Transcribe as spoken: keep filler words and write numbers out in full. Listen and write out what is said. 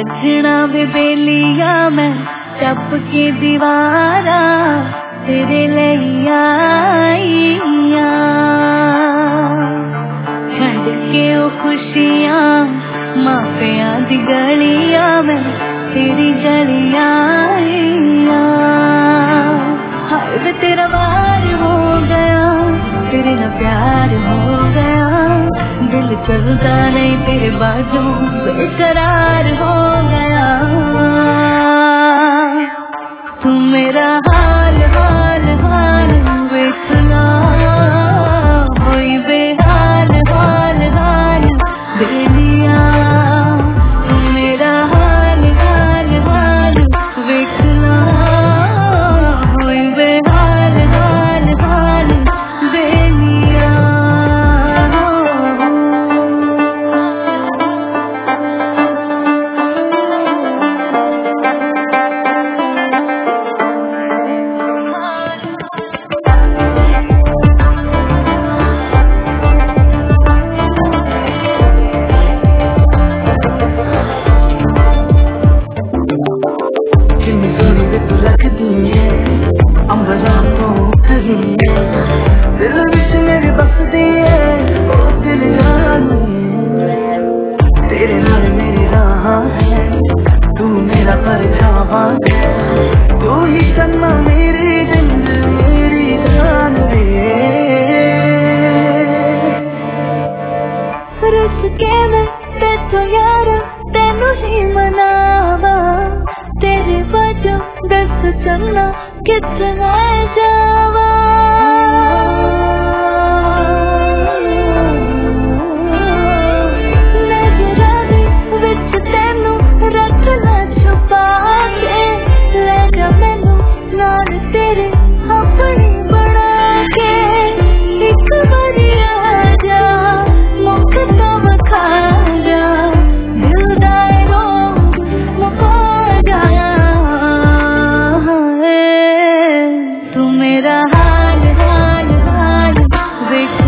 पूछना भी बेलिया मैं टप के दीवारा तेरे लिया छड़ के ओ खुशियां माफिया दी गलिया मैं तेरी गलिया हाय वे तेरा वार हो गया तेरे ना प्यार हो गया दिल चलता नहीं तेरे बाजू बेकरार हो गया तू मेरा हाल हाल हाल बेचना होई बेहाल हाल हाल बेलिया तू मेरा हाल हाल हाल बेचना होई बेहाल हाल हाल बेलिया तेरे नाल मेरी राह है तू मेरा परछावा तू ही सन्ना मेरी जिंद मेरी जान रुस के मैं तेतो यार तेनू ही मनावा तेरे वजह दस चलना कितना जावा तेरे अपनी बना के एक बारी आजा मुख तो बखा जा दिल दायरो मुका जा तू मेरा हाल हाल हाल